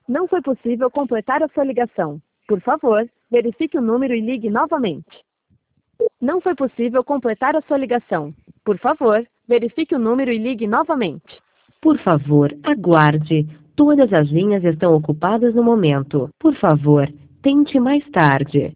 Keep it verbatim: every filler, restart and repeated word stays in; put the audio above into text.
Não foi possível completar a sua ligação. Por favor, verifique o número e ligue novamente. Não foi possível completar a sua ligação. Por favor, verifique o número e ligue novamente. Por favor, aguarde. Todas as linhas estão ocupadas no momento. Por favor, tente mais tarde.